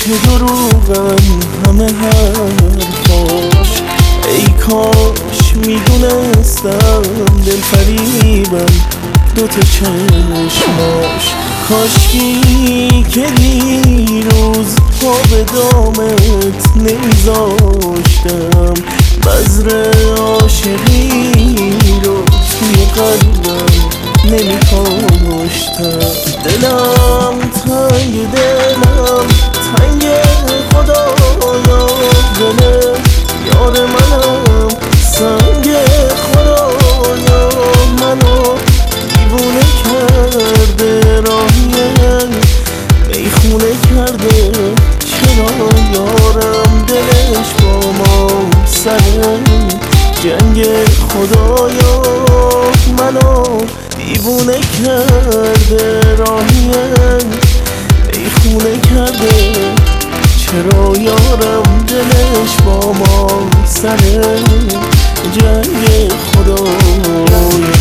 چه دروغن همه حرفاش، ای کاش میدونستم دل فریبم دوتا چشماش. کاشکی که دیروز پا به دامت نمیذاشتم، بذر عاشقی رو توی قلبم نمیکاشتم. دلم تنگ، دلم تنگ خدایا، دل یار منم سنگ خدایا. منو دیوونه کرده راهی میخونه کرده، چرا یارم دلش با ما سر جنگ خدایا. منو دیوونه کرده راهی میخونه کرده، چرا یارم دلش با ما سر جنگ خدایا.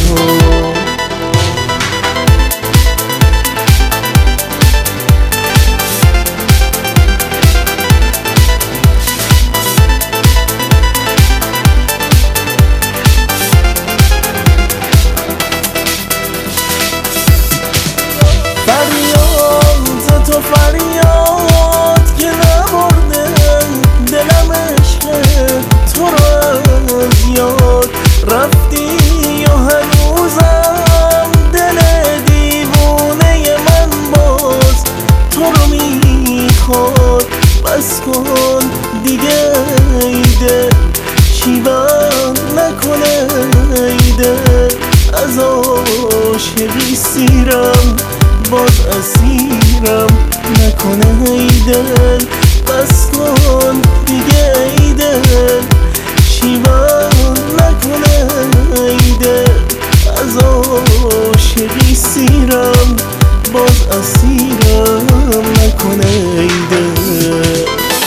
فریاد تو فریاد که نبرده دلم عشق تو رو از یاد رفتی، یا هنوزم دل دیوونه من باز تو رو میخواد. بس کن دیگه ایده شیبم نکنه، ایده از عاشقی سیرم باز اسیرم نکنه. ایدل بس کن دیگه، ایدل شیبم نکنه، ایدل از عاشقی سیرم باز اسیرم نکنه. ایدل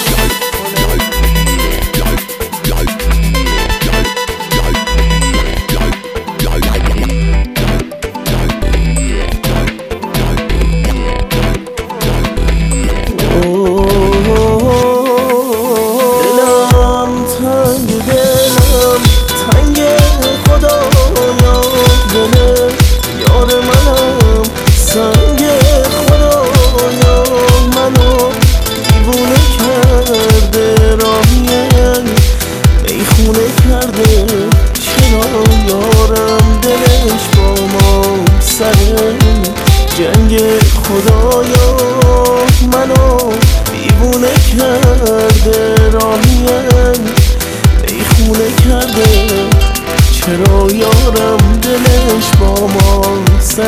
جنگ خدایا. منو دیوونه کرده راهیم میخونه کرده، چرا یارم دلش با ما سر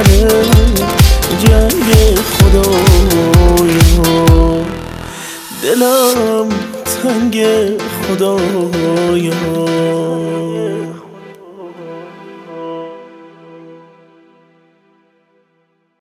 جنگ خدایا. دلم تنگ خدایا.